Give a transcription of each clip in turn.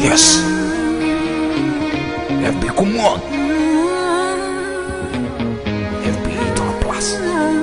Yes. FB, come on. FB dans la place.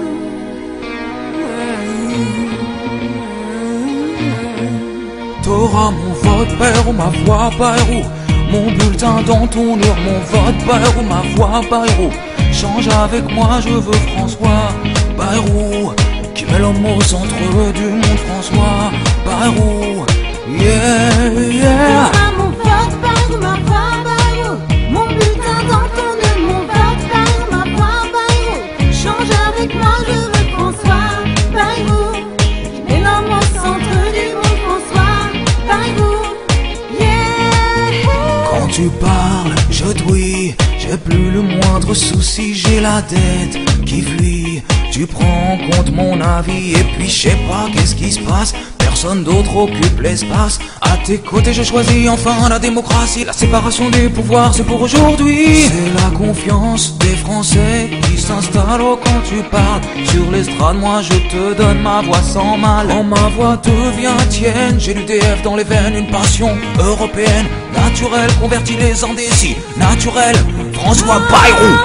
T'auras mon vote, Bayrou, ma voix, Bayrou. Mon bulletin dans ton urne, mon vote, Bayrou, ma voix, Bayrou. Change avec moi, je veux François Bayrou, qui met l'homme au centre du monde, François Bayrou. Yeah, yeah. T'auras mon vote, Bayrou, ma voix, Bayrou. Mon bulletin dans ton urne, mon vote, Bayrou, ma voix, Bayrou. Change avec moi, je veux François Bayrou, qui met l'homme au centre du monde, François Bayrou. Yeah. Quand tu parles, je douille. J'ai plus le moindre souci, j'ai la tête qui fuit. Tu prends en compte mon avis et puis je sais pas qu'est-ce qui se passe. Personne d'autre occupe l'espace. À tes côtés je choisis enfin la démocratie. La séparation des pouvoirs c'est pour aujourd'hui. C'est la confiance des Français qui s'installe quand tu parles. Sur l'estrade moi je te donne ma voix sans mal. Quand ma voix devient tienne, j'ai l'UDF dans les veines. Une passion européenne, naturelle, convertit les indécis. Naturelle, François Bayrou.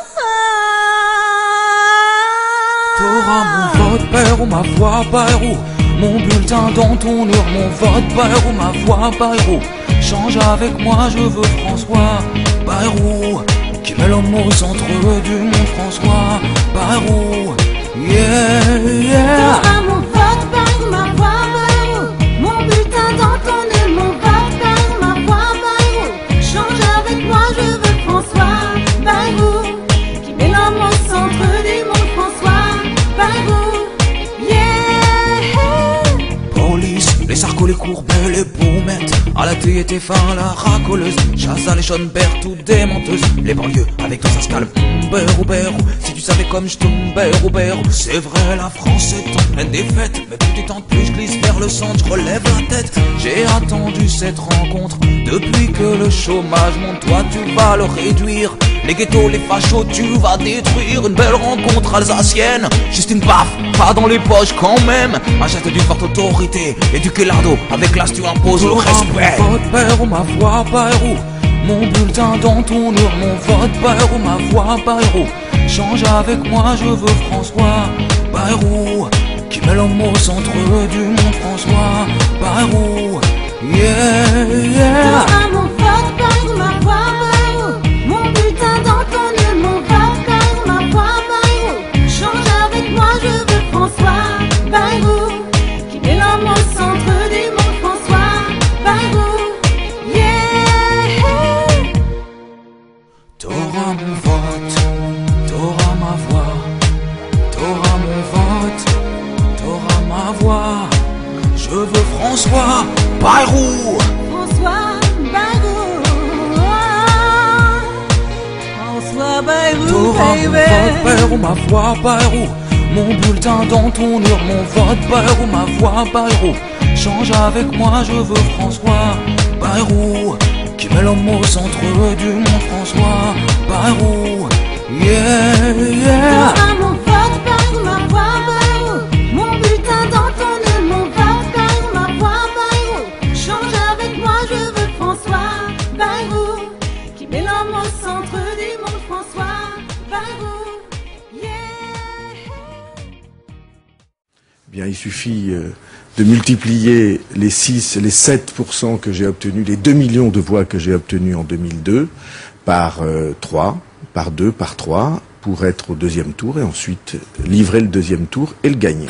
T'auras mon vote, Bayrou, ma voix, Bayrou. Mon bulletin dans ton urne, mon vote, Bayrou, ma voix, Bayrou. Change avec moi, je veux François Bayrou, qui met l'homme au centre du monde, François Bayrou. Yeah, yeah. T'auras mon vote, Bayrou, ma voix, Bayrou. Mon bulletin dans ton urne, mon vote, Bayrou, ma voix, Bayrou. Change avec moi, je veux François Bayrou, qui met l'homme au centre du monde, François Bayrou. Les sarcos, les courbes, les boumettes. À la thé était fin, la racoleuse. Chaza, les Schoenberg, toutes des menteuses. Les banlieues, avec tout ça se calme. Bayrou, Bayrou, si tu savais comme je tombe, Bayrou, Bayrou. C'est vrai, la France est en pleine défaite. Mais plus tu tentes, plus je glisse vers le centre, je relève la tête. J'ai attendu cette rencontre depuis que le chômage monte. Toi, tu vas le réduire. Les ghettos, les fachos, tu vas détruire. Une belle rencontre alsacienne. Juste une baffe, pas dans les poches quand même. Un geste d'une forte autorité. Éduquer l'ardo, avec l'as tu imposes le respect. Mon vote, Bayrou, ma voix, Bayrou. Mon bulletin dans ton urne, mon vote, Bayrou, ma voix, Bayrou. Change avec moi, je veux François Bayrou, qui met l'homme au centre du monde, François Bayrou. Yeah, yeah. T'auras mon vote, Bayrou, ma voix, Bayrou. Mon bulletin dans ton urne, mon vote, Bayrou, ma voix, Bayrou. Change avec moi, je veux François Bayrou, qui met l'homme au centre du monde, François Bayrou. Yeah. T'auras mon vote, t'auras ma voix. T'auras mon vote, t'auras ma voix. Je veux François Bayrou. François Bayrou. François Bayrou, T'auras mon vote, Bayrou, ma voix, Bayrou. Mon bulletin dans ton urne, mon vote, Bayrou, ma voix, Bayrou. Change avec moi, je veux François Bayrou, qui met l'homme au centre du monde, François Bayrou. Yeah, yeah. T'auras mon vote, Bayrou, ma voix, Bayrou. Mon bulletin dans ton urne, mon vote, Bayrou, ma voix, Bayrou. Change avec moi, je veux François Bayrou, qui met l'homme au centre du monde, François Bayrou. Yeah. Bien, il suffit de multiplier les 6, les 7% que j'ai obtenus, les 2 millions de voix que j'ai obtenus en 2002 par 3, par 2, par 3, pour être au deuxième tour et ensuite livrer le deuxième tour et le gagner.